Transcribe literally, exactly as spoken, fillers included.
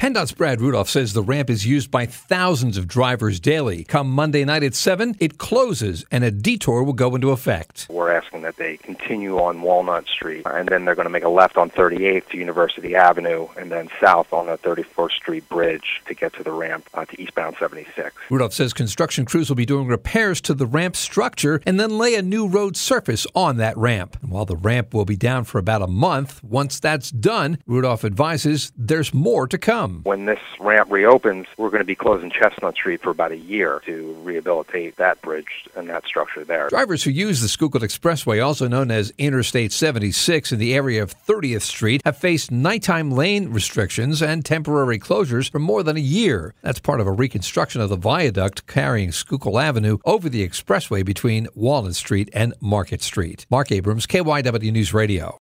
PennDOT's Brad Rudolph says the ramp is used by thousands of drivers daily. Come Monday night at seven, it closes and a detour will go into effect. We're asking that they continue on Walnut Street, and then they're going to make a left on thirty-eighth to University Avenue, and then south on the thirty-first Street Bridge to get to the ramp uh, to eastbound seventy-six. Rudolph says construction crews will be doing repairs to the ramp structure and then lay a new road surface on that ramp. And while the ramp will be down for about a month, once that's done, Rudolph advises there's more to come. When this ramp reopens, we're going to be closing Chestnut Street for about a year to rehabilitate that bridge and that structure there. Drivers who use the Schuylkill Expressway, also known as Interstate seventy-six, in the area of thirtieth Street, have faced nighttime lane restrictions and temporary closures for more than a year. That's part of a reconstruction of the viaduct carrying Schuylkill Avenue over the expressway between Walnut Street and Market Street. Mark Abrams, K Y W News Radio.